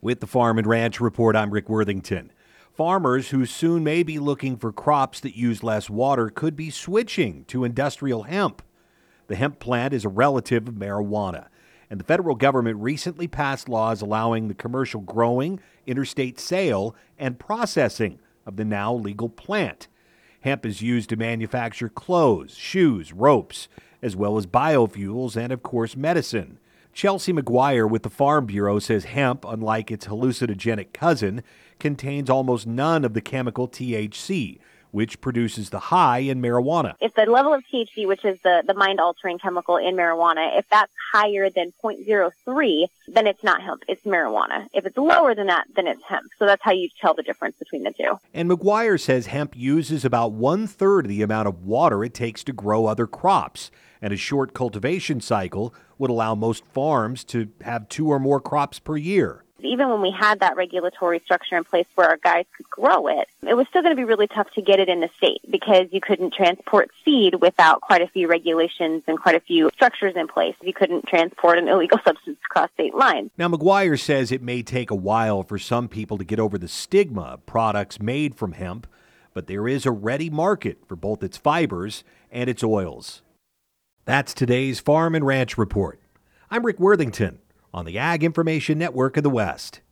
With the Farm and Ranch Report, I'm Rick Worthington. Farmers who soon may be looking for crops that use less water could be switching to industrial hemp. The hemp plant is a relative of marijuana, and the federal government recently passed laws allowing the commercial growing, interstate sale, and processing of the now legal plant. Hemp is used to manufacture clothes, shoes, ropes, as well as biofuels and, of course, medicine. Chelsea McGuire with the Farm Bureau says hemp, unlike its hallucinogenic cousin, contains almost none of the chemical THC, which produces the high in marijuana. If the level of THC, which is the mind-altering chemical in marijuana, if that's higher than 0.03, then it's not hemp, it's marijuana. If it's lower than that, then it's hemp. So that's how you tell the difference between the two. And McGuire says hemp uses about 1/3 the amount of water it takes to grow other crops, and a short cultivation cycle would allow most farms to have 2 or more crops per year. Even when we had that regulatory structure in place where our guys could grow it, it was still going to be really tough to get it in the state because you couldn't transport seed without quite a few regulations and quite a few structures in place. You couldn't transport an illegal substance across state lines. Now, McGuire says it may take a while for some people to get over the stigma of products made from hemp, but there is a ready market for both its fibers and its oils. That's today's Farm and Ranch Report. I'm Rick Worthington on the Ag Information Network of the West.